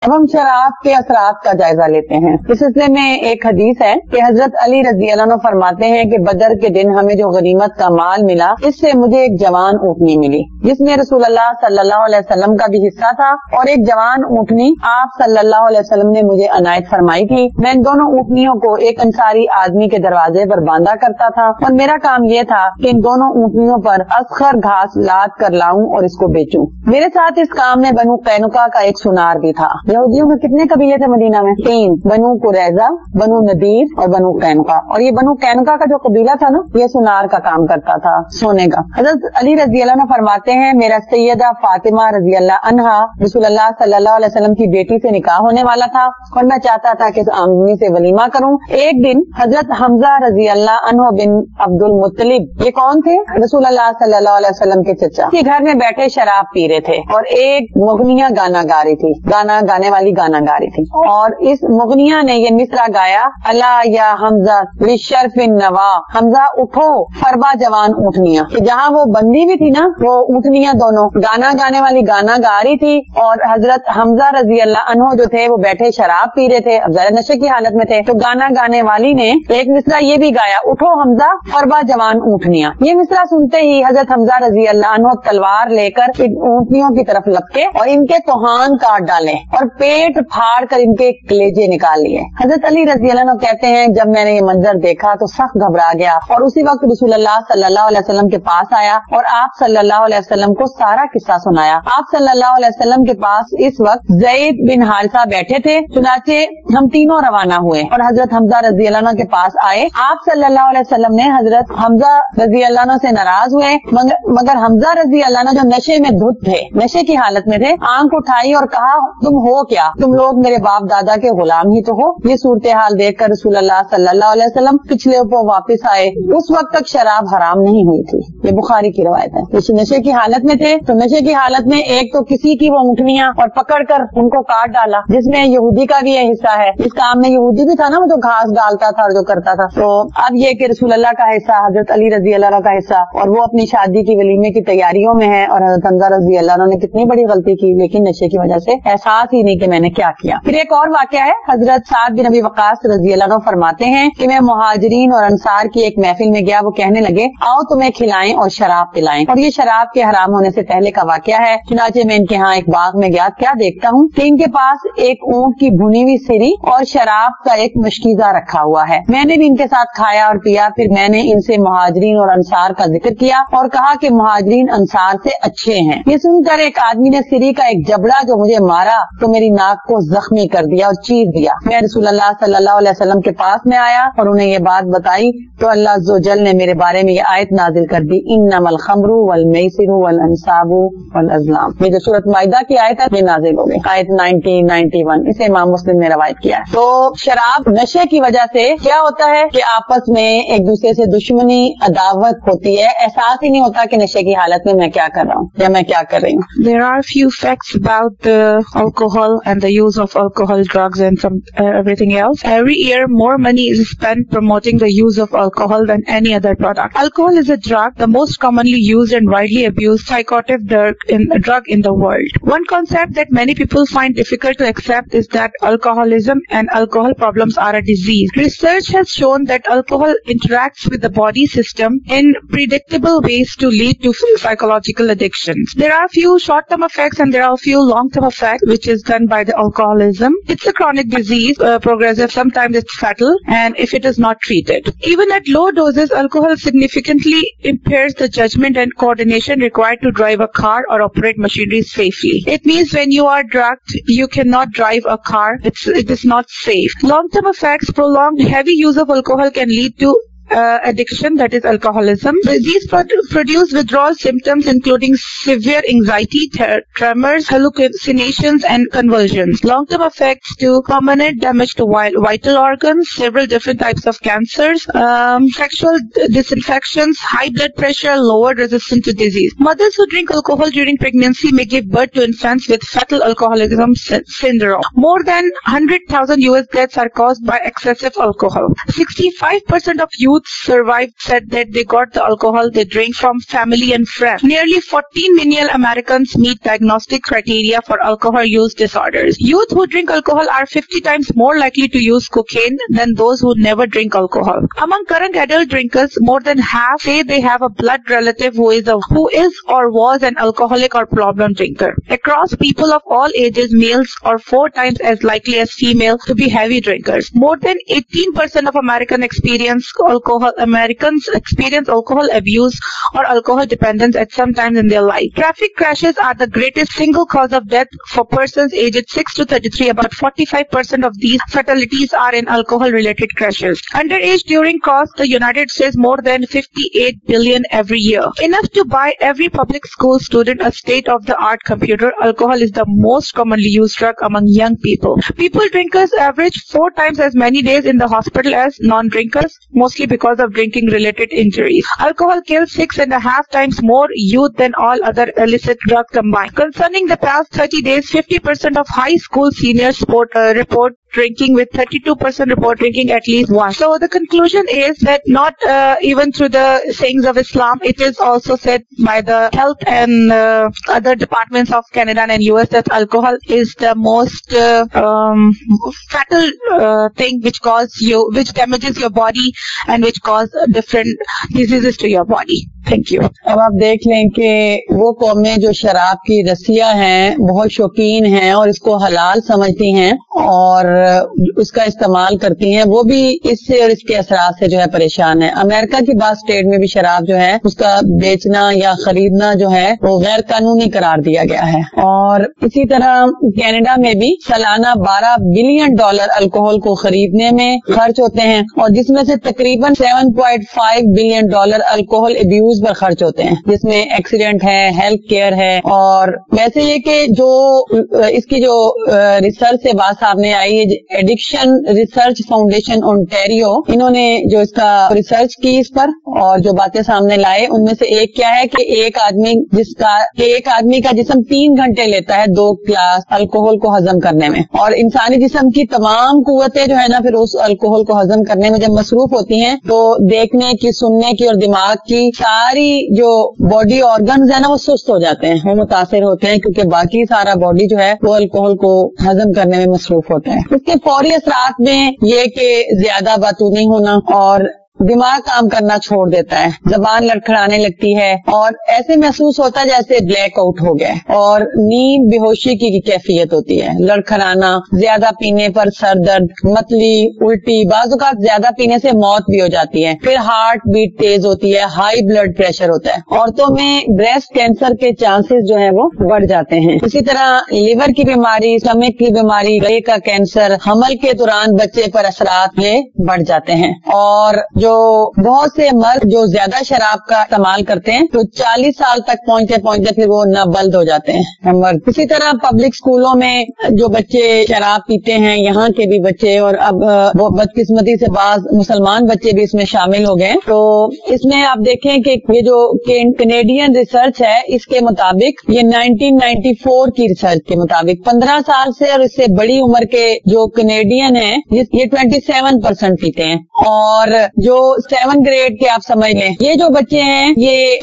اب ہم شراب کے اثرات کا جائزہ لیتے ہیں. اس سلسلے میں ایک حدیث ہے کہ حضرت علی رضی اللہ عنہ فرماتے ہیں کہ بدر کے دن ہمیں جو غنیمت کا مال ملا اس سے مجھے ایک جوان اونٹنی ملی جس میں رسول اللہ صلی اللہ علیہ وسلم کا بھی حصہ تھا اور ایک جوان اونٹنی آپ صلی اللہ علیہ وسلم نے مجھے عنایت فرمائی تھی. میں ان دونوں اونٹنیوں کو ایک انصاری آدمی کے دروازے پر باندھا کرتا تھا اور میرا کام یہ تھا کہ ان دونوں اونٹنیوں پر اصغر گھاس لاد کر لاؤں اور اس کو بیچوں. میرے ساتھ اس کام میں بنو قینقاع کا ایک سنار بھی تھا. یہودیوں میں کتنے قبیلے تھے مدینہ میں؟ 3. بنو قریظہ، بنو نذیر اور بنو قینقاع. اور یہ بنو قینقاع کا جو قبیلہ تھا نا یہ سنار کا کام کرتا تھا، سونے کا. حضرت علی رضی اللہ عنہ فرماتے ہیں میرا سیدہ فاطمہ رضی اللہ عنہا رسول اللہ صلی اللہ علیہ وسلم کی بیٹی سے نکاح ہونے والا تھا اور میں چاہتا تھا کہ اس آمدنی سے ولیمہ کروں. ایک دن حضرت حمزہ رضی اللہ عنہ بن عبد المطلب، یہ کون تھے؟ رسول اللہ صلی اللہ علیہ وسلم کے چچا، کے گھر میں بیٹھے شراب پی رہے تھے اور ایک مغنیہ گانا گا رہی تھی، گانا گانے والی گانا گا رہی تھی اور اس مغنیہ نے یہ مصرع گایا، الا یا حمزہ للشرف النوا، حمزہ اٹھو فربا جوان اونٹنیاں. کہ جہاں وہ بندی بھی تھی نا وہ اونٹنیاں دونوں گانا گانے والی گانا گا رہی تھی اور حضرت حمزہ رضی اللہ عنہ جو تھے وہ بیٹھے شراب پی رہے تھے، اب ذرا نشے کی حالت میں تھے. تو گانا گانے والی نے ایک مصرع یہ بھی گایا، اٹھو حمزہ فربا جوان اونٹنیاں. یہ مصرع سنتے ہی حضرت حمزہ رضی اللہ عنہ تلوار لے کر ان اونٹنیوں کی طرف لپکے اور ان کے توہان کاٹ ڈالے اور پیٹ پھاڑ کر ان کے کلیجے نکال لیے. حضرت علی رضی اللہ عنہ کہتے ہیں جب میں نے یہ منظر دیکھا تو سخت گھبرا گیا اور اسی وقت رسول اللہ صلی اللہ علیہ وسلم کے پاس آیا اور آپ صلی اللہ علیہ وسلم کو سارا قصہ سنایا. آپ صلی اللہ علیہ وسلم کے پاس اس وقت زید بن حارثہ بیٹھے تھے. چنانچہ ہم تینوں روانہ ہوئے اور حضرت حمزہ رضی اللہ عنہ کے پاس آئے. آپ صلی اللہ علیہ وسلم نے حضرت حمزہ رضی اللہ عنہ سے ناراض ہوئے مگر حمزہ رضی اللہ عنہ جو نشے میں دھت تھے، نشے کی حالت میں تھے، آنکھ اٹھائی اور کہا تم ہو کیا؟ تم لوگ میرے باپ دادا کے غلام ہی تو ہو. یہ صورتحال دیکھ کر رسول اللہ صلی اللہ علیہ وسلم پچھلے پہ واپس آئے. اس وقت تک شراب حرام نہیں ہوئی تھی. یہ بخاری کی روایت ہے. نشے کی حالت میں تھے تو نشے کی حالت میں ایک تو کسی کی وہ اونٹنیاں اور پکڑ کر ان کو کاٹ ڈالا جس میں یہودی کا بھی یہ حصہ ہے. اس کام میں یہودی بھی تھا نا وہ جو گھاس ڈالتا تھا اور جو کرتا تھا. تو اب یہ کہ رسول اللہ کا حصہ، حضرت علی رضی اللہ عنہ کا حصہ، اور وہ اپنی شادی کی ولیمے کی تیاریوں میں ہے اور حضرت حمزہ رضی اللہ عنہ نے کتنی بڑی غلطی کی لیکن نشے کی وجہ سے احساس ہی نہیں کہ میں نے کیا کیا. پھر ایک اور واقعہ ہے. حضرت سعد بن ابی وقاص رضی اللہ عنہ فرماتے ہیں کہ میں مہاجرین اور انصار کی ایک محفل میں گیا. وہ کہنے لگے آؤ تمہیں کھلائیں اور شراب پلائیں. اور یہ شراب کے حرام ہونے سے پہلے کا واقعہ ہے. چنانچہ میں ان کے ہاں ایک باغ میں گیا. کیا دیکھتا ہوں کہ ان کے پاس ایک اونٹ کی بھنی ہوئی سری اور شراب کا ایک مشکیزہ رکھا ہوا ہے. میں نے بھی ان کے ساتھ کھایا اور پیا. پھر میں نے ان سے مہاجرین اور انصار کا ذکر کیا اور کہا کہ مہاجرین انصار سے اچھے ہیں. یہ سن کر ایک آدمی نے سری کا ایک جبڑا جو مجھے مارا تو میری ناک کو زخمی کر دیا اور چیر دیا. میں رسول اللہ صلی اللہ علیہ وسلم کے پاس میں آیا اور انہیں یہ بات بتائی تو اللہ عز و جل نے میرے بارے میں یہ آیت نازل کر دی، انما الخمر والمیسر والانصاب والازلام. یہ جو سورۃ مائدہ کی آیت ہے یہ نازل ہو گئی، آیت 91. اسے امام مسلم نے روایت کیا ہے. تو شراب نشے کی وجہ سے کیا ہوتا ہے کہ آپس میں ایک دوسرے سے دشمنی عداوت ہوتی ہے. احساس ہی نہیں ہوتا کہ نشے کی حالت میں کیا کر رہا ہوں یا میں کیا کر رہی ہوں. There are few facts about alcohol and the use of alcohol, drugs and everything else. Every year more money is spent promoting the use of alcohol than any other product. Alcohol is a drug, the most commonly used and widely abused psychoactive drug in the world. One concept that many people find difficult to accept is that alcoholism and alcohol problems are a disease. Research has shown that alcohol interacts with the body system in predictable ways to lead to psychological addictions. There are few short-term effects and there are few long-term effects which is done by the alcoholism. It's a chronic disease, progressive, sometimes it's fatal, and if it is not treated. Even at low doses, alcohol significantly impairs the judgment and coordination required to drive a car or operate machinery safely. It means when you are drugged, you cannot drive a car. It is not safe. Long-term effects, prolonged heavy use of alcohol can lead to addiction, that is alcoholism. These produce withdrawal symptoms including severe anxiety, tremors, hallucinations and convulsions. Long-term effects to permanent damage to vital organs, several different types of cancers, sexual disinfections, high blood pressure, lowered resistance to disease. Mothers who drink alcohol during pregnancy may give birth to infants with fetal alcoholism syndrome. More than 100,000 US deaths are caused by excessive alcohol. 65% of youth youth survived said that they got the alcohol they drink from family and friends. Nearly 14 million Americans meet diagnostic criteria for alcohol use disorders. Youth who drink alcohol are 50 times more likely to use cocaine than those who never drink alcohol. Among current adult drinkers, more than half say they have a blood relative who is or was an alcoholic or problem drinker. Across people of all ages, males are 4 times as likely as female to be heavy drinkers. More than 18% of Americans experience alcohol abuse or alcohol dependence at some time in their life. Traffic crashes are the greatest single cause of death for persons aged 6 to 33. About 45% of these fatalities are in alcohol-related crashes. Underage touring costs the United States more than $58 billion every year. Enough to buy every public school student a state-of-the-art computer. Alcohol is the most commonly used drug among young people. People drinkers average 4 times as many days in the hospital as non-drinkers, mostly because of drinking-related injuries. Alcohol kills 6.5 times more youth than all other illicit drugs combined. Concerning the past 30 days, 50% of high school seniors report drinking, with 32% report drinking at least once. So the conclusion is that not even through the sayings of Islam, it is also said by the health and other departments of Canada and US that alcohol is the most fatal thing which damages your body and which cause different diseases to your body. Thank you. अब आप देख लें कि वो कौमें जो शराब की रस्सियां हैं बहुत शौकीन हैं और इसको हलाल समझती हैं और उसका इस्तेमाल करती हैं, वो भी इससे और इसके असरात से जो है परेशान है। अमेरिका की बात स्टेट में भी शराब जो है उसका बेचना या खरीदना जो है वो गैर कानूनी करार दिया गया है। और इसी तरह कनाडा में भी सालाना $12 बिलियन अल्कोहल को खरीदने में खर्च होते हैं और जिसमें से तकरीबन $7.5 बिलियन अल्कोहल अब्यूज पर खर्च होते हैं, जिसमें एक्सीडेंट है, हेल्थ केयर है। और वैसे ये कि जो इसकी जो रिसर्च से बात सामने आई है, एडिक्शन रिसर्च फाउंडेशन ओंटारियो, इन्होंने जो इसका रिसर्च की इस पर और जो बातें सामने लाए उनमें से एक क्या है कि एक आदमी का जिस्म 3 घंटे लेता है 2 ग्लास अल्कोहल को हजम करने में, और इंसानी जिस्म की तमाम कुव्वतें जो है ना फिर उस अल्कोहल को हजम करने में जब मसरूफ होती हैं तो देखने की, सुनने की और दिमाग की सारी जो बॉडी ऑर्गन्स है ना वो सुस्त हो जाते हैं, वो मुतासिर होते हैं क्योंकि बाकी सारा बॉडी जो है वो अल्कोहल को हजम करने में मसरूफ होता है। इसके फौरी असरात में ये कि ज्यादा बातूनी होना और दिमाग काम करना छोड़ देता है, जबान लड़खड़ाने लगती है और ऐसे महसूस होता है जैसे ब्लैक आउट हो गया, और नींद बेहोशी की कैफियत होती है, लड़खड़ाना, ज्यादा पीने पर सर दर्द, मतली, उल्टी, बाज़ औक़ात ज्यादा पीने से मौत भी हो जाती है। फिर हार्ट बीट तेज होती है, हाई ब्लड प्रेशर होता है, औरतों में ब्रेस्ट कैंसर के चांसेस जो है वो बढ़ जाते हैं। इसी तरह लिवर की बीमारी, स्टमक की बीमारी, गले का कैंसर, हमल के दौरान बच्चे पर असरात ये बढ़ जाते हैं। और जो बहुत से मर्द जो ज्यादा शराब का इस्तेमाल करते हैं तो 40 साल तक पहुंचते फिर वो नाबल्द हो जाते हैं मर्द। इसी तरह पब्लिक स्कूलों में जो बच्चे शराब पीते हैं, यहाँ के भी बच्चे, और अब वो बदकिस्मती से बाज मुसलमान बच्चे भी इसमें शामिल हो गए। तो इसमें आप देखें कि ये जो कैनेडियन रिसर्च है इसके मुताबिक, ये 1994 की रिसर्च के मुताबिक 15 साल से और इससे बड़ी उम्र के जो कैनेडियन है ये 27% पीते हैं, और जो 7th ग्रेड के आप समझ लें ये जो बच्चे हैं ये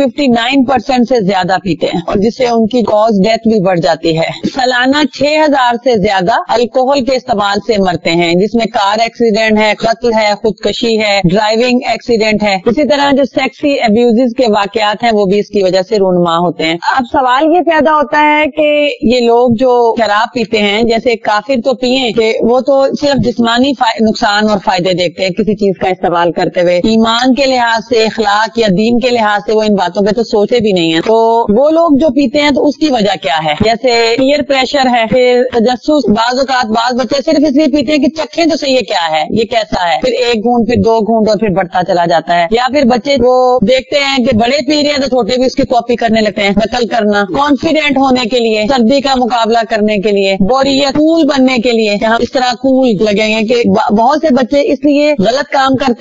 59% से ज्यादा पीते हैं, और जिससे उनकी कॉज डेथ भी बढ़ जाती है। सालाना 6000 से ज्यादा अल्कोहल के इस्तेमाल से मरते हैं, जिसमें कार एक्सीडेंट है, कत्ल है, खुदकशी है, ड्राइविंग एक्सीडेंट है। इसी तरह जो सेक्सी अब्यूजेस के वाकयात हैं वो भी इसकी वजह से रूनुमा होते हैं। अब सवाल ये पैदा होता है कि ये लोग जो शराब पीते हैं, जैसे काफिर तो पिए कि वो तो सिर्फ जिस्मानी नुकसान और फायदे देखते हैं किसी चीज का इस्तेमाल करते हुए, ईमान के लिहाज से, इखलाक या दीन के लिहाज से वो इन बातों पे तो सोचे भी नहीं है। तो वो लोग जो पीते हैं तो उसकी वजह क्या है, जैसे पीयर प्रेशर है, फिर तजस्सुस, बाज़ औक़ात बाज़ बच्चे सिर्फ इसलिए पीते हैं कि चखें तो सही है क्या है, ये कैसा है, फिर 1 घूंट, फिर 2 घूंट और फिर बढ़ता चला जाता है। या फिर बच्चे वो देखते हैं कि बड़े पी रहे हैं तो छोटे भी उसकी कॉपी करने लगते हैं, नकल करना, कॉन्फिडेंट होने के लिए, सर्दी का मुकाबला करने के लिए, बोरियत, कूल बनने के लिए, यहाँ इस तरह कूल लगेंगे कि बहुत से बच्चे इसलिए गलत काम करते हैं कि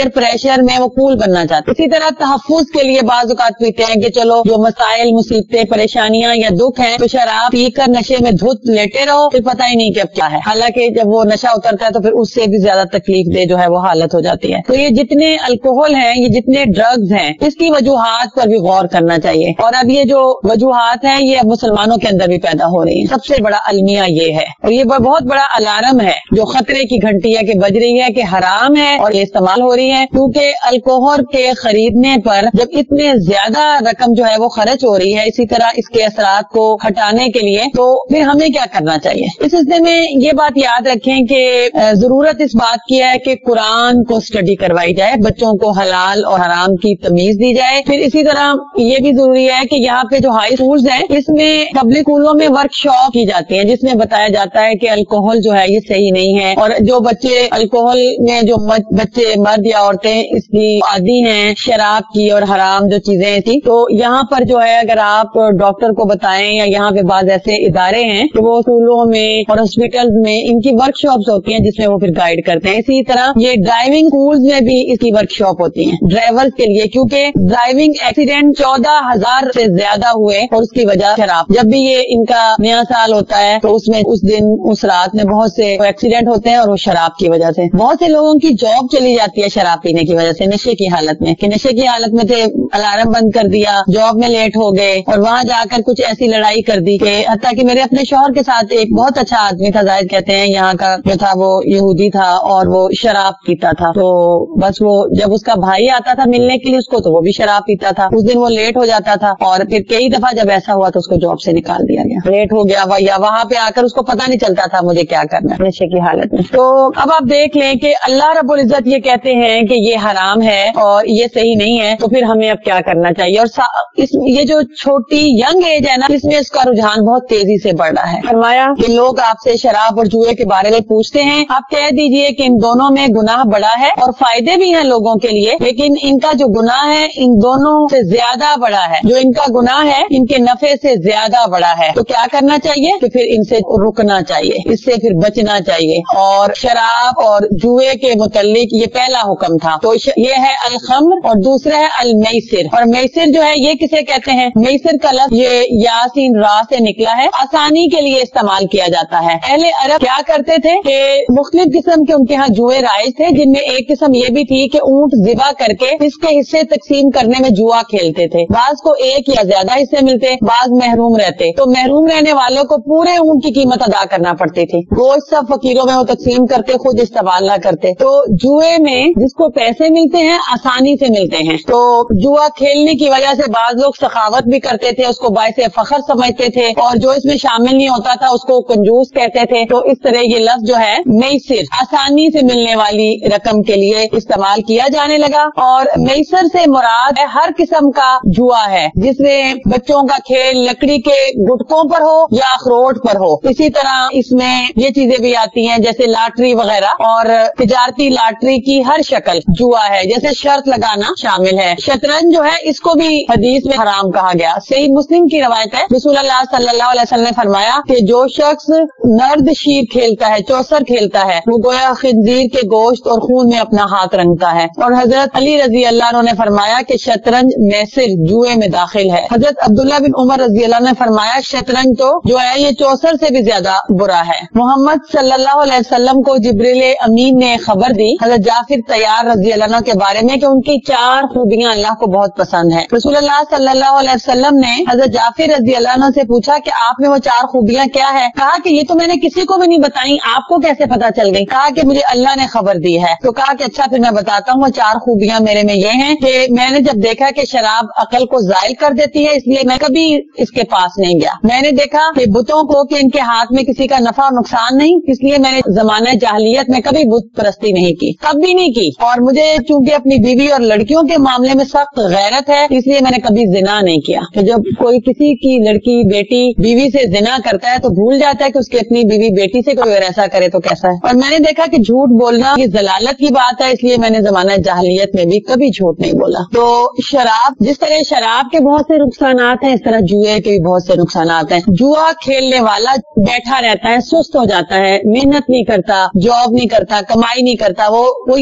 پیئر پریشر میں وہ کول بننا چاہتے ہیں. اسی طرح تحفظ کے لیے بعض اوقات پیتے ہیں کہ چلو جو مسائل مصیبتیں پریشانیاں یا دکھ ہیں تو شراب پی کر نشے میں دھت لیٹے رہو, پھر پتہ ہی نہیں کہ اب کیا ہے, حالانکہ جب وہ نشہ اترتا ہے تو پھر اس سے بھی زیادہ تکلیف دہ جو ہے وہ حالت ہو جاتی ہے. تو یہ جتنے الکوہل ہیں, یہ جتنے ڈرگز ہیں, اس کی وجوہات پر بھی غور کرنا چاہیے. اور اب یہ جو وجوہات ہیں یہ اب مسلمانوں کے اندر بھی پیدا ہو رہی ہیں. سب سے بڑا المیہ یہ ہے, اور یہ بہت بڑا الارم ہے جو خطرے کی گھنٹی ہے کہ بج رہی ہے کہ حرام ہے اور یہ استعمال ہو رہی ہے. کیونکہ الکوہل کے خریدنے پر جب اتنے زیادہ رقم جو ہے وہ خرچ ہو رہی ہے اسی طرح اس کے اثرات کو ہٹانے کے لیے, تو پھر ہمیں کیا کرنا چاہیے. اس سلسلے میں یہ بات یاد رکھیں کہ ضرورت اس بات کی ہے کہ قرآن کو اسٹڈی کروائی جائے, بچوں کو حلال اور حرام کی تمیز دی جائے. پھر اسی طرح یہ بھی ضروری ہے کہ یہاں پہ جو ہائی اسکولز ہیں اس میں پبلک اسکولوں میں ورک شاپ کی جاتی ہیں جس میں بتایا جاتا ہے کہ الکوہل جو ہے یہ صحیح نہیں ہے, اور جو بچے الکوہل میں جو بچے مرد یا عورتیں اس کی عادی ہیں شراب کی اور حرام جو چیزیں تھی, تو یہاں پر جو ہے اگر آپ ڈاکٹر کو بتائیں یا یہاں پہ بعض ایسے ادارے ہیں کہ وہ اسکولوں میں اور ہاسپٹلز میں ان کی ورک شاپس ہوتی ہیں جس میں وہ پھر گائیڈ کرتے ہیں. اسی طرح یہ ڈرائیونگ اسکولز میں بھی اس کی ورک شاپ ہوتی ہیں ڈرائیورز کے لیے, کیونکہ ڈرائیونگ ایکسیڈنٹ 14,000 سے زیادہ ہوئے اور اس کی وجہ شراب. جب بھی یہ ان کا نیا سال ہوتا ہے تو اس میں اس دن اس رات میں بہت سے ایکسیڈنٹ ہوتے ہیں اور وہ شراب کی وجہ سے. بہت سے لوگوں کی جاب چلی جاتی ہے شراب پینے کی وجہ سے, نشے کی حالت میں, کہ نشے کی حالت میں تھے, الارم بند کر دیا, جاب میں لیٹ ہو گئے اور وہاں جا کر کچھ ایسی لڑائی کر دی کہ حتیٰ کہ میرے اپنے شوہر کے ساتھ ایک بہت اچھا آدمی تھا, زاہد کہتے ہیں یہاں کا جو تھا وہ یہودی تھا اور وہ شراب پیتا تھا. تو بس وہ جب اس کا بھائی آتا تھا ملنے کے لیے اس کو تو وہ بھی شراب پیتا تھا. اس دن وہ لیٹ ہو جاتا تھا اور پھر کئی دفعہ جب ایسا ہوا تو اس کو جاب سے نکال دیا گیا, لیٹ ہو گیا یا وہاں پہ آ کر اس کو پتہ نہیں چلتا تھا مجھے کیا کرنا ہے نشے کی حالت میں. تو اب آپ دیکھ لیں کہ اللہ رب العزت یہ کہتے ہیں کہ یہ حرام ہے اور یہ صحیح نہیں ہے, تو پھر ہمیں اب کیا کرنا چاہیے. اور یہ جو چھوٹی ینگ ایج ہے نا اس میں اس کا رجحان بہت تیزی سے بڑھ رہا ہے. فرمایا کہ لوگ آپ سے شراب اور جوئے کے بارے میں پوچھتے ہیں, آپ کہہ دیجئے کہ ان دونوں میں گناہ بڑا ہے اور فائدے بھی ہیں لوگوں کے لیے, لیکن ان کا جو گناہ ہے ان دونوں سے زیادہ بڑا ہے. جو ان کا گناہ ہے ان کے نفع سے زیادہ بڑا ہے. تو کیا کرنا چاہیے کہ پھر ان سے رکنا چاہیے, اس سے پھر بچنا چاہیے. اور شراب اور جوئے کے متعلق یہ پہلا حکم تھا. تو یہ ہے الخمر اور دوسرا ہے المیسر. اور میسر جو ہے یہ کسے کہتے ہیں, میسر کا لفظ یہ یاسین را سے نکلا ہے, آسانی کے لیے استعمال کیا جاتا ہے. اہل عرب کیا کرتے تھے کہ مختلف قسم کے ان کے ہاں جوئے رائج تھے, جن میں ایک قسم یہ بھی تھی کہ اونٹ ذبح کر کے اس کے حصے تقسیم کرنے میں جوا کھیلتے تھے. بعض کو ایک یا زیادہ حصے ملتے, بعض محروم رہتے, تو محروم رہنے والوں کو پورے اونٹ کی قیمت ادا کرنا پڑتی تھی. گوشت سب فقیروں میں وہ تقسیم کرتے, خود استعمال نہ کرتے. تو جوئے میں جس کو پیسے ملتے ہیں آسانی سے ملتے ہیں, تو جوا کھیلنے کی وجہ سے بعض لوگ سخاوت بھی کرتے تھے, اس کو باعث فخر سمجھتے تھے, اور جو اس میں شامل نہیں ہوتا تھا اس کو کنجوس کہتے تھے. تو اس طرح یہ لفظ جو ہے میسر آسانی سے ملنے والی رقم کے لیے استعمال کیا جانے لگا. اور میسر سے مراد ہر قسم کا جوا ہے جس میں بچوں کا کھیل لکڑی کے گٹکوں پر ہو یا اخروٹ پر ہو. اسی طرح اس میں یہ چیزیں بھی آتی ہیں جیسے لاٹری وغیرہ, اور تجارتی لاٹری کی ہر شکل جوا ہے, جیسے شرط لگانا شامل ہے. شطرنج جو ہے اس کو بھی حدیث میں حرام کہا گیا. صحیح مسلم کی روایت ہے, رسول اللہ صلی اللہ علیہ وسلم نے فرمایا کہ جو شخص نرد شیر کھیلتا ہے, چوسر کھیلتا ہے, وہ گویا خنزیر کے گوشت اور خون میں اپنا ہاتھ رنگتا ہے. اور حضرت علی رضی اللہ عنہ نے فرمایا کہ شطرنج میسر جوئے میں داخل ہے. حضرت عبداللہ بن عمر رضی اللہ عنہ نے فرمایا شطرنج تو جو ہے یہ چوسر سے بھی زیادہ برا ہے. محمد صلی اللہ علیہ وسلم کو جبریل امین نے خبر دی حضرت جعفر طیار رضی اللہ عنہ کے بارے میں کہ ان کی 4 خوبیاں اللہ کو بہت پسند ہیں. رسول اللہ صلی اللہ علیہ وسلم نے حضرت جعفر رضی اللہ عنہ سے پوچھا کہ آپ میں وہ 4 خوبیاں کیا ہے؟ کہا کہ یہ تو میں نے کسی کو بھی نہیں بتائی, آپ کو کیسے پتا چل گئی؟ کہا کہ مجھے اللہ نے خبر دی ہے. تو کہا کہ اچھا پھر میں بتاتا ہوں, وہ 4 خوبیاں میرے میں یہ ہیں کہ میں نے جب دیکھا کہ شراب عقل کو زائل کر دیتی ہے اس لیے میں کبھی اس کے پاس نہیں گیا. میں نے دیکھا کہ بتوں کو کہ ان کے ہاتھ میں کسی کا نفع اور نقصان نہیں, اس لیے میں نے زمانہ جاہلیت میں کبھی بت پرستی نہیں کی, کبھی نہیں کی. اور مجھے چونکہ اپنی بیوی اور لڑکیوں کے معاملے میں سخت غیرت ہے اس لیے میں نے کبھی زنا نہیں کیا. کہ جب کوئی کسی کی لڑکی بیٹی بیوی سے زنا کرتا ہے تو بھول جاتا ہے کہ اس کی اپنی بیوی بیٹی سے کوئی ایسا کرے تو کیسا ہے. اور میں نے دیکھا کہ جھوٹ بولنا یہ ضلالت کی بات ہے, اس لیے میں نے زمانہ جاہلیت میں بھی کبھی جھوٹ نہیں بولا. تو شراب, جس طرح شراب کے بہت سے نقصانات ہیں اس طرح جوئے کے بھی بہت سے نقصانات ہیں. جوا کھیلنے والا بیٹھا رہتا ہے, سست ہو جاتا ہے, محنت نہیں کرتا, جاب نہیں کرتا, کمائی نہیں کرتا, وہ یہ چاہتا ہے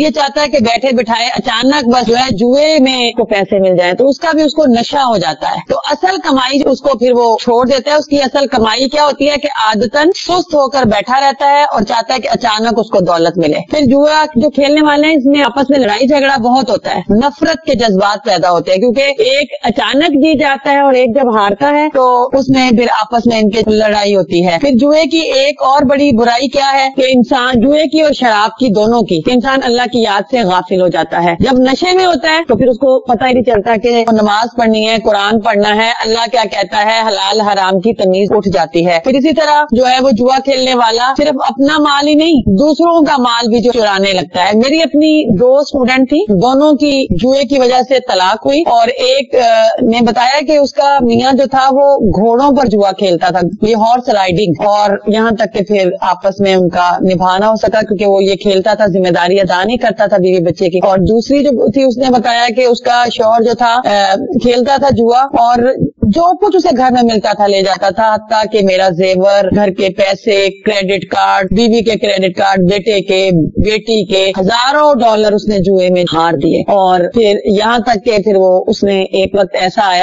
کہ بیٹھے बिठाए अचानक बस जो है जुए में को पैसे मिल जाए तो उसका भी उसको नशा हो जाता है। तो असल कमाई उसको फिर वो छोड़ देता है। उसकी असल कमाई क्या होती है कि आदतन सुस्त होकर बैठा रहता है और चाहता है कि अचानक उसको दौलत मिले। फिर जुआ जो खेलने वाले हैं इसमें आपस में लड़ाई झगड़ा बहुत होता है, नफरत के जज्बात पैदा होते हैं, क्योंकि एक अचानक जीत जाता है और एक जब हारता है तो उसमें फिर आपस में इनके लड़ाई होती है। फिर जुए की एक और बड़ी बुराई क्या है कि इंसान जुए की और शराब की दोनों की इंसान अल्लाह की याद से गाफिल हो जाता है। जब नशे में होता है तो फिर उसको पता ही नहीं चलता कि नमाज पढ़नी है, कुरान पढ़ना है, अल्लाह क्या कहता है, हलाल हराम की तमीज उठ जाती है। फिर इसी तरह जो है वो जुआ खेलने वाला सिर्फ अपना माल ही नहीं दूसरों का माल भी जो चुराने लगता है। मेरी अपनी 2 स्टूडेंट थी, दोनों की जुए की वजह से तलाक हुई और एक ने बताया कि उसका मियाँ जो था वो घोड़ों पर जुआ खेलता था, ये हॉर्स राइडिंग, और यहाँ तक कि फिर आपस में उनका निभाना हो सका क्योंकि वो ये खेलता था, जिम्मेदारी अदा नहीं करता था बीवी बच्चे की। और दूसरी जो थी उसने बताया कि उसका शौहर जो था खेलता था जुआ और जो कुछ उसे घर में मिलता था ले जाता था, हत्ता कि मेरा जेवर, घर के पैसे, क्रेडिट कार्ड, बीवी के क्रेडिट कार्ड, बेटे के, बेटी के, हजारों डॉलर उसने जुए में हार दिए। और फिर यहाँ तक कि फिर वो उसने एक वक्त ऐसा आया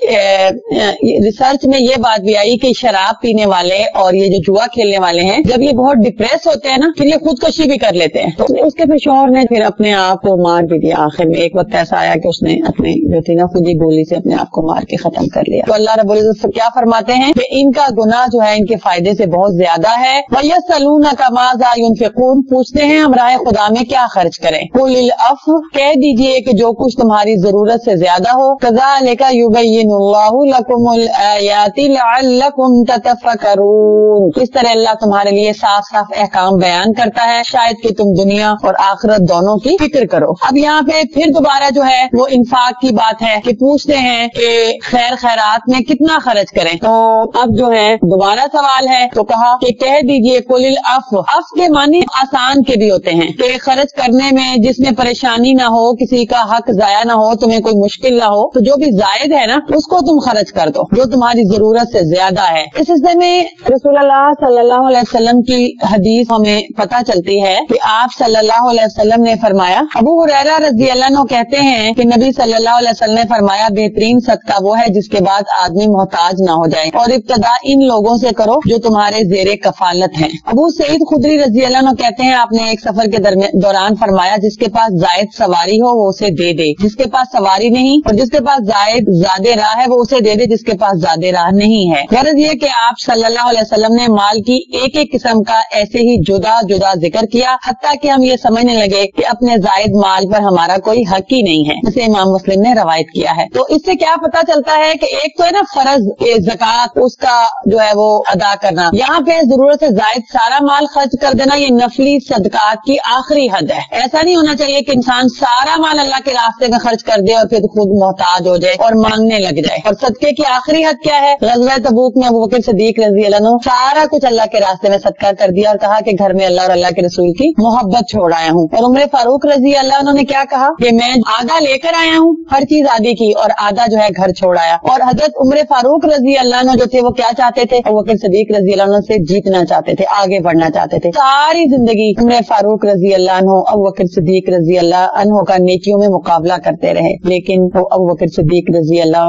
क्योंकि रिसर्च में ये बात भी आई कि शराब पीने वाले और ये जो जुआ खेलने वाले हैं जब ये बहुत डिप्रेस होते हैं ना फिर ये खुदकुशी भी कर लेते हैं। तो उसके फिर शौहर ने फिर अपने आप को मार भी दिया। आखिर में एक वक्त ऐसा आया कि उसने अपने जो थी ना खुद ही गोली से अपने आप को मार के खत्म कर लिया। तो अल्लाह रब्बुल इज्जत क्या फरमाते हैं कि इनका गुनाह जो है इनके फायदे से बहुत ज्यादा है। वयसलूनका माज़ा युनफिकून, पूछते हैं हम राह खुदा में क्या खर्च करें। कुलिल अफ़्व, कह दीजिए कि जो कुछ तुम्हारी जरूरत से ज्यादा हो। कज़ालिका युबय्यिनुल्लाहु लकुमुल आयाति लअल्लकुम ततफक्करून, इस तरह अल्लाह तुम्हारे लिए साफ साफ अहकाम बयान करता है शायद कि तुम दुनिया और आखिरत दोनों की फिक्र करो। अब यहाँ पे फिर दोबारा जो है वो इंफाक की बात है कि पूछते हैं कि खैर खैरात में कितना खर्च करें। तो अब जो है दोबारा सवाल है तो कहा कि कह दीजिए कुलिल अफ़्व, अफ़्व के मानी आसान के भी होते हैं कि खर्च करने में जिसमें परेशानी ना हो, किसी का हक जाया ना हो, तुम्हें कोई मुश्किल ना हो, तो जो भी जायद है ना उसको तुम खर्च कर दो जो तुम्हारी जरूरत से ज्यादा है। इस सिलसिले में रसूलुल्लाह सल्लल्लाहु अलैहि वसल्लम की हदीस हमें पता चलती है कि आप सल्लल्लाहु अलैहि वसल्लम ने फरमाया, अबू हुरैरा रज़ी अल्लाह अन्हु कहते हैं कि नबी सल्लल्लाहु अलैहि वसल्लम ने फरमाया बेहतरीन सदका वो है जिसके बाद आदमी मोहताज ना हो जाए और इब्तदा इन लोगों से करो जो तुम्हारे जेरे कफालत हैं। अबू सईद खुदरी रज़ी अल्लाह अन्हु कहते हैं आपने एक सफर के दौरान फरमाया जिसके पास जायद सवारी हो वो उसे दे दे, जिसके पास सवारी नहीं और जिसके पास जायद ज्यादा राह है वो उसे दे दे जिसके पास ज्यादा राह नहीं है। गरज ये कि आप सल्लल्लाहु अलैहि वसल्लम ने माल की एक एक किस्म का ऐसे ही जुदा जुदा जिक्र किया हत्ता कि हम ये समझने लगे कि अपने जायद माल पर हमारा कोई हक ही नहीं है, जिसे इमाम मुस्लिम ने रवायत किया है। तो इससे क्या पता चलता है कि एक तो है ना फर्ज ज़कात उसका जो है वो अदा करना, यहाँ पे जरूरत से जायद सारा माल खर्च कर देना ये नफली सदकात की आखिरी हद है। ऐसा नहीं होना चाहिए कि इंसान सारा माल अल्लाह के रास्ते में खर्च कर दे और फिर खुद मोहताज हो जाए और मांगने लग जाए। और सदके की आखिरी हद क्या है? ग़ज़वा तबूक में अबू बकर सिद्दीक रज़ी अल्लाह अन्हु सारा कुछ अल्लाह के रास्ते में सदका कर दिया और कहा कि घर में अल्लाह और अल्लाह के रसूल की मोहब्बत छोड़ आया हूँ। और उमर फारूक रज़ी अल्लाह अन्हु ने क्या कहा कि मैं आधा लेकर आया हूँ, हर चीज आधी की और आधा जो है घर छोड़ आया। और हजरत उमर फारूक रज़ी अल्लाह अन्हु जो थे वो क्या चाहते थे? अबू बकर सिद्दीक रज़ी अल्लाह अन्हु से जीतना चाहते थे, आगे बढ़ना चाहते थे। सारी जिंदगी उमर फारूक रज़ी अल्लाह अन्हु अबू बकर सिद्दीक रज़ी अल्लाह अन्हु का नेकियों में मुकाबला करते रहे, लेकिन वो अबू बकर सिद्दीक रज़ी अल्लाह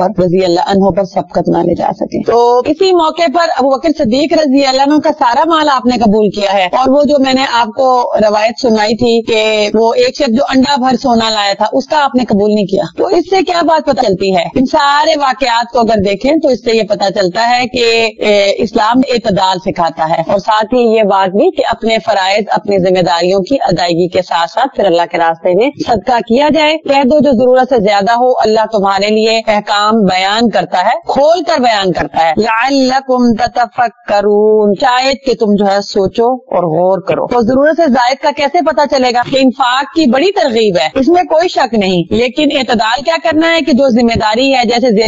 अन्हु पर सबकत ना ले जा सके। तो इसी मौके पर अबू बकर सिद्दीक रज़ी अल्लाह अन्हु का सारा माल आपने कबूल किया है। और वो जो मैंने आपको रवायत सुनाई थी कि वो एक शख्स जो अंडा भर सोना लाया था उसका आपने कबूल नहीं किया, तो इससे क्या बात पता चलती है? इन सारे वाकयात को अगर देखें तो इससे ये पता चलता है कि इस्लाम एतदाल सिखाता है और साथ ही ये बात भी कि अपने फराइज अपनी जिम्मेदारियों की अदायगी के साथ साथ फिर अल्लाह के रास्ते में सदका किया जाए। कह दो जो जरूरत से ज्यादा हो, अल्लाह तुम्हारे लिए अहकाम बयान करता है, खोल कर बयान करता है। लअल्लकुम ततफक्करून, शायद कि तुम जो है सोचो और गौर करो। तो जरूरत से जायद का कैसे पता चलेगा? कि इंफाक की बड़ी तरगीब है, इसमें कोई शक नहीं, लेकिन एतदाल क्या करना है कि जो जिम्मेदारी है जैसे जेर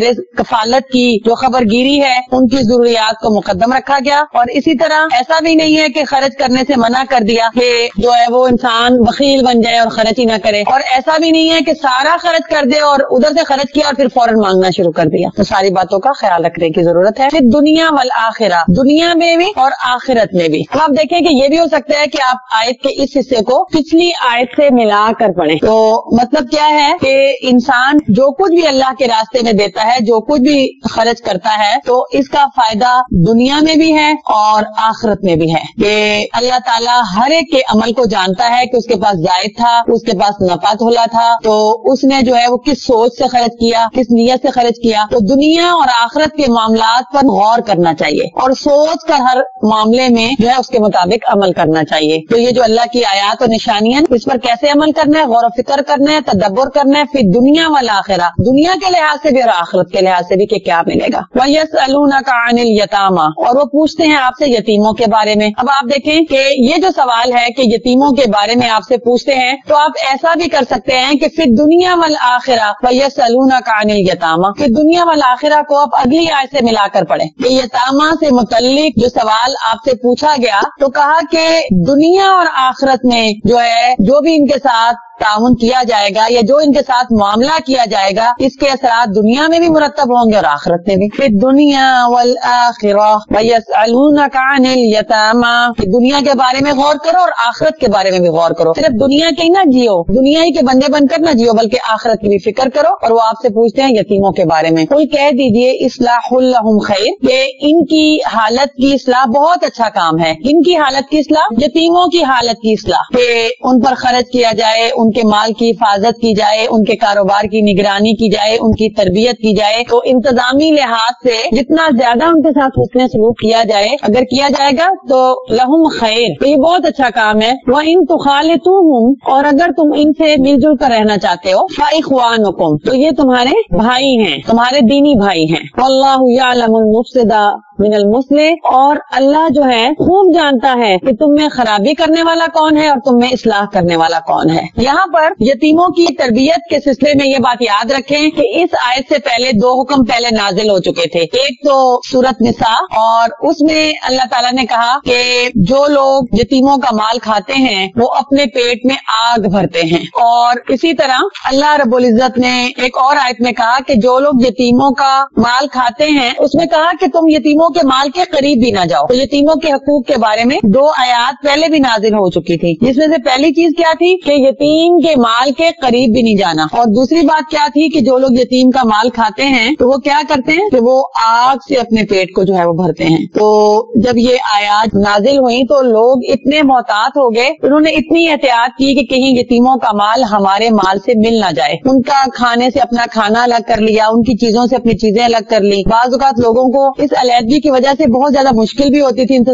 زیر کفالت کی جو خبر گیری ہے ان کی ضروریات کو مقدم رکھا گیا، اور اسی طرح ایسا بھی نہیں ہے کہ خرچ کرنے سے منع کر دیا کہ جو ہے وہ انسان بخیل بن جائے اور خرچ ہی نہ کرے، اور ایسا بھی نہیں ہے کہ سارا خرچ کر دے اور ادھر سے خرچ کیا اور پھر فوراً مانگنا شروع کر دیا۔ تو ساری باتوں کا خیال رکھنے کی ضرورت ہے، پھر دنیا والآخرہ، دنیا میں بھی اور آخرت میں بھی۔ اب آپ دیکھیں کہ یہ بھی ہو سکتا ہے کہ آپ آیت کے اس حصے کو پچھلی آیت سے ملا کر پڑھیں، تو مطلب کیا ہے کہ انسان جو کچھ بھی اللہ کے راستے میں دیتا ہے، جو کچھ بھی خرچ کرتا ہے، تو اس کا فائدہ دنیا میں بھی ہے اور آخرت میں بھی ہے، کہ اللہ تعالیٰ ہر ایک کے عمل کو جانتا ہے کہ اس کے پاس زائد تھا، اس کے پاس نفع تھولا تھا، تو اس نے جو ہے وہ کس سوچ سے خرچ کیا، کس نیت سے خرچ کیا۔ تو دنیا اور آخرت کے معاملات پر غور کرنا چاہیے اور سوچ کر ہر معاملے میں جو ہے اس کے مطابق عمل کرنا چاہیے۔ تو یہ جو اللہ کی آیات اور نشانیاں، اس پر کیسے عمل کرنا ہے، غور و فکر کرنا ہے، تدبر کرنا ہے، پھر دنیا والآخرہ، دنیا کے لحاظ سے بھی اور آخرت کے لحاظ سے بھی کہ کیا ملے گا۔ وَيَسْأَلُونَكَ عَنِ الْيَتَامَى، اور وہ پوچھتے ہیں آپ سے یتیموں کے بارے میں۔ اب آپ دیکھیں کہ یہ جو سوال ہے کہ یتیموں کے بارے میں آپ سے پوچھتے ہیں، تو آپ ایسا بھی کر سکتے ہیں کہ پھر دنیا والآخرہ وَيَسْأَلُونَكَ عَنِ الْيَتَامَى، پھر دنیا والآخرہ کو آپ اگلی آیت سے ملا کر پڑھیں کہ یتامہ سے متعلق جو سوال آپ سے پوچھا گیا، تو کہا کہ دنیا اور آخرت میں جو ہے جو بھی ان کے ساتھ تعاون کیا جائے گا یا جو ان کے ساتھ معاملہ کیا جائے گا، اس کے اثرات دنیا میں بھی مرتب ہوں گے اور آخرت میں بھی۔ پھر دنیا والآخرہ وَيَسْأَلُونَكَ عَنِ الْيَتَامَى، دنیا کے بارے میں غور کرو اور آخرت کے بارے میں بھی غور کرو، صرف دنیا کے ہی نہ جیو، دنیا ہی کے بندے بن کر نہ جیو، بلکہ آخرت کی بھی فکر کرو۔ اور وہ آپ سے پوچھتے ہیں یتیموں کے بارے میں، کوئی کہہ دیجئے اصلاح لہم خیر، کہ ان کی حالت کی اصلاح بہت اچھا کام ہے۔ ان کی حالت کی اصلاح، یتیموں کی حالت کی اصلاح، کہ ان پر خرچ کیا جائے، ان کے مال کی حفاظت کی جائے، ان کے کاروبار کی نگرانی کی جائے، ان کی تربیت کی جائے، تو انتظامی لحاظ سے جتنا زیادہ ان کے ساتھ حسن سلوک کیا جائے، اگر کیا جائے گا تو لہم خیر، تو یہ بہت اچھا کام ہے۔ وَإِن تُخَالِطُوهُمْ، اور اگر تم ان سے مل جل کر رہنا چاہتے ہو، فَإِخْوَانُكُمْ، تو یہ تمہارے بھائی ہیں، تمہارے دینی بھائی ہیں۔ وَاللَّهُ يَعْلَمُ الْمُفْسِدَ من المصلح، اور اللہ جو ہے خوب جانتا ہے کہ تم میں خرابی کرنے والا کون ہے اور تم میں اصلاح کرنے والا کون ہے۔ یہاں پر یتیموں کی تربیت کے سلسلے میں یہ بات یاد رکھیں کہ اس آیت سے پہلے دو حکم پہلے نازل ہو چکے تھے۔ ایک تو سورۃ نساء، اور اس میں اللہ تعالیٰ نے کہا کہ جو لوگ یتیموں کا مال کھاتے ہیں وہ اپنے پیٹ میں آگ بھرتے ہیں، اور اسی طرح اللہ رب العزت نے ایک اور آیت میں کہا کہ جو لوگ یتیموں کا مال کھاتے ہیں، اس میں کہا کہ تم یتیموں کے مال کے قریب بھی نہ جاؤ۔ تو یتیموں کے حقوق کے بارے میں دو آیات پہلے بھی نازل ہو چکی تھی، جس میں سے پہلی چیز کیا تھی کہ یتیم کے مال کے قریب بھی نہیں جانا، اور دوسری بات کیا تھی کہ جو لوگ یتیم کا مال کھاتے ہیں تو وہ کیا کرتے ہیں کہ وہ آگ سے اپنے پیٹ کو جو ہے وہ بھرتے ہیں۔ تو جب یہ آیات نازل ہوئی تو لوگ اتنے محتاط ہو گئے، انہوں نے اتنی احتیاط کی کہ کہیں یتیموں کا مال ہمارے مال سے مل نہ جائے، ان کا کھانے سے اپنا کھانا الگ کر لیا، ان کی چیزوں سے اپنی چیزیں الگ کر لی۔ بعض اوقات لوگوں کو اس علیحدگی کی وجہ سے بہت زیادہ مشکل بھی ہوتی تھی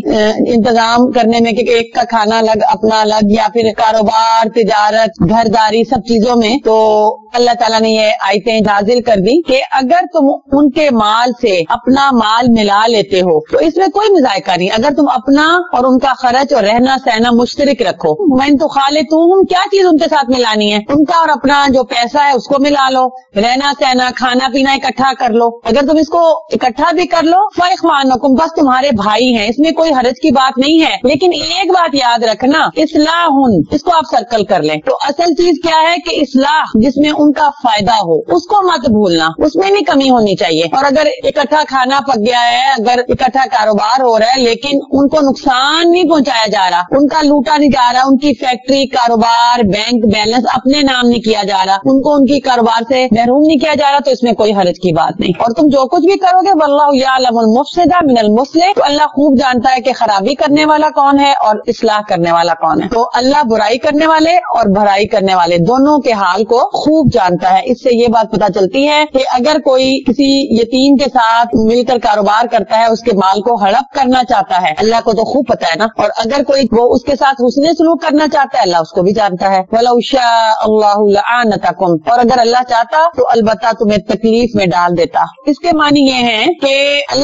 انتظام کرنے میں، کہ ایک کا کھانا الگ اپنا الگ، یا پھر کاروبار، تجارت، گھرداری، سب چیزوں میں۔ تو اللہ تعالیٰ نے یہ آیتیں نازل کر دی کہ اگر تم ان کے مال سے اپنا مال ملا لیتے ہو تو اس میں کوئی مذائقہ نہیں، اگر تم اپنا اور ان کا خرچ اور رہنا سہنا مشترک رکھو۔ وَإِن تُخَالِطُوهُمْ، کیا چیز ان کے ساتھ ملانی ہے، ان کا اور اپنا جو پیسہ ہے اس کو ملا لو، رہنا سہنا کھانا پینا اکٹھا کر لو۔ اگر تم اس کو اکٹھا بھی کر لو، فَإِخْوَانُكُمْ، بس تمہارے بھائی ہیں، اس میں کوئی حرج کی بات نہیں ہے۔ لیکن ایک بات یاد رکھنا، اصلاح، اس کو آپ سرکل کر لیں، تو اصل چیز کیا ہے کہ اصلاح جس میں ان کا فائدہ ہو، اس کو مت بھولنا، اس میں نہیں کمی ہونی چاہیے۔ اور اگر اکٹھا کھانا پک گیا ہے، اگر اکٹھا کاروبار ہو رہا ہے لیکن ان کو نقصان نہیں پہنچایا جا رہا، ان کا لوٹا نہیں جا رہا، ان کی فیکٹری، کاروبار، بینک بیلنس اپنے نام نہیں کیا جا رہا، ان کو ان کی کاروبار سے محروم نہیں کیا جا رہا، تو اس میں کوئی حرج کی بات نہیں۔ اور تم جو کچھ بھی کرو گے، واللہ یعلم المفسد من المصلح، تو اللہ خوب جانتا ہے کہ خرابی کرنے والا کون ہے اور اصلاح کرنے والا کون ہے۔ تو اللہ برائی کرنے والے اور بھلائی کرنے والے دونوں کے حال کو خوب جانتا ہے۔ اس سے یہ بات پتہ چلتی ہے کہ اگر کوئی کسی یتیم کے ساتھ مل کر کاروبار کرتا ہے، اس کے مال کو ہڑپ کرنا چاہتا ہے، اللہ کو تو خوب پتا ہے نا، اور اگر کوئی وہ اس کے ساتھ حسن سلوک کرنا چاہتا ہے، اللہ اس کو بھی جانتا ہے۔ وَلَوْ شَاءَ اللَّهُ لَأَعْنَتَكُمْ، اور اگر اللہ چاہتا تو البتہ تمہیں تکلیف میں ڈال دیتا۔ اس کے معنی یہ ہے کہ اللہ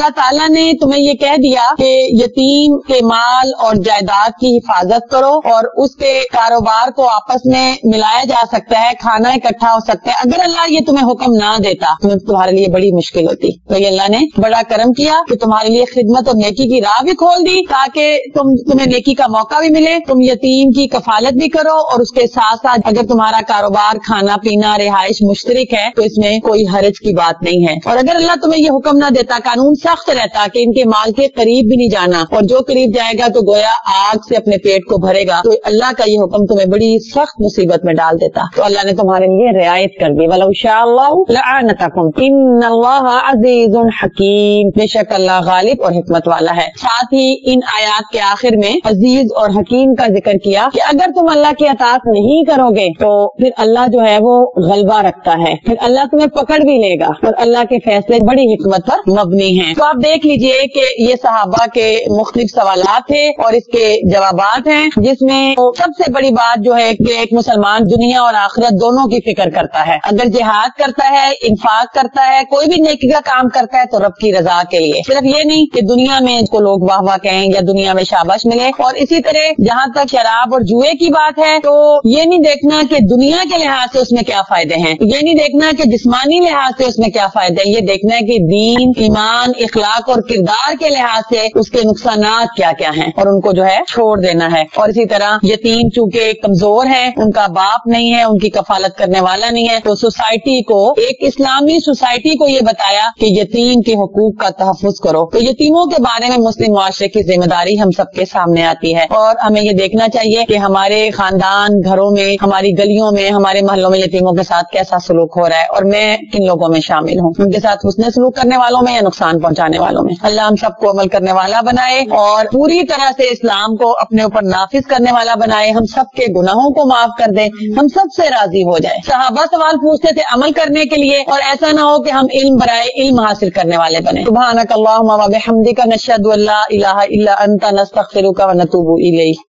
اللہ تعالیٰ نے تمہیں یہ کہہ دیا کہ یتیم کے مال اور جائیداد کی حفاظت کرو اور اس کے کاروبار کو آپس میں ملایا جا سکتا ہے، کھانا اکٹھا ہو سکتا ہے، اگر اللہ یہ تمہیں حکم نہ دیتا تمہارے لیے بڑی مشکل ہوتی. تو یہ اللہ نے بڑا کرم کیا کہ تمہارے لیے خدمت اور نیکی کی راہ بھی کھول دی تاکہ تمہیں نیکی کا موقع بھی ملے، تم یتیم کی کفالت بھی کرو اور اس کے ساتھ ساتھ اگر تمہارا کاروبار کھانا پینا رہائش مشترک ہے تو اس میں کوئی حرج کی بات نہیں ہے. اور اگر اللہ تمہیں یہ حکم نہ دیتا، قانون سخت رہتا کہ ان کے مال کے قریب بھی نہیں جانا اور جو قریب جائے گا تو گویا آگ سے اپنے پیٹ کو بھرے گا، تو اللہ کا یہ حکم تمہیں بڑی سخت مصیبت میں ڈال دیتا. تو اللہ نے تمہارے لیے رعایت کر دی. وَلَوْ شَاءَ اللَّهُ لَأَعْنَتَكُمْ إِنَّ اللَّهَ عَزِيزٌ حَكِيمٌ، بے شک اللہ غالب اور حکمت والا ہے. ساتھ ہی ان آیات کے آخر میں عزیز اور حکیم کا ذکر کیا کہ اگر تم اللہ کی اطاعت نہیں کرو گے تو پھر اللہ جو ہے وہ غلبہ رکھتا ہے، پھر اللہ تمہیں پکڑ بھی لے گا اور اللہ کے فیصلے بڑی حکمت پر مبنی ہیں. تو آپ دیکھ لیجئے کہ یہ صحابہ کے مختلف سوالات تھے اور اس کے جوابات ہیں، جس میں سب سے بڑی بات جو ہے کہ ایک مسلمان دنیا اور آخرت دونوں کی فکر کرتا ہے. اگر جہاد کرتا ہے، انفاق کرتا ہے، کوئی بھی نیکی کا کام کرتا ہے تو رب کی رضا کے لیے، صرف یہ نہیں کہ دنیا میں اس کو لوگ واہ واہ کہیں یا دنیا میں شاباش ملے. اور اسی طرح جہاں تک شراب اور جوئے کی بات ہے تو یہ نہیں دیکھنا کہ دنیا کے لحاظ سے اس میں کیا فائدے ہیں، یہ نہیں دیکھنا کہ جسمانی لحاظ سے اس میں کیا فائدے ہیں، یہ دیکھنا ہے کہ دین، ایمان، اخلاق اور کردار کے لحاظ سے اس کے نقصانات کیا کیا ہیں اور ان کو جو ہے چھوڑ دینا ہے. اور اسی طرح یتیم چونکہ کمزور ہے، ان کا باپ نہیں ہے، ان کی کفالت کرنے والا نہیں ہے، تو سوسائٹی کو، ایک اسلامی سوسائٹی کو یہ بتایا کہ یتیم کے حقوق کا تحفظ کرو. تو یتیموں کے بارے میں مسلم معاشرے کی ذمہ داری ہم سب کے سامنے آتی ہے اور ہمیں یہ دیکھنا چاہیے کہ ہمارے خاندان، گھروں میں، ہماری گلیوں میں، ہمارے محلوں میں یتیموں کے ساتھ کیسا سلوک ہو رہا ہے اور میں کن لوگوں میں شامل ہوں، ان کے ساتھ حسن سلوک کرنے والوں میں یا نقصان پہنچانے والوں میں. اللہ ہم سب کو عمل کرنے والا بنائے اور پوری طرح سے اسلام کو اپنے اوپر نافذ کرنے والا بنائے، ہم سب کے گناہوں کو معاف کر دے، ہم سب سے راضی ہو جائے. صحابہ سوال پوچھتے تھے عمل کرنے کے لیے اور ایسا نہ ہو کہ ہم علم برائے علم حاصل کرنے والے بنے. سبحانک اللہم و بحمدک، نشہد ان لا الہ الا انت، نستغفرک و نتوب الیک.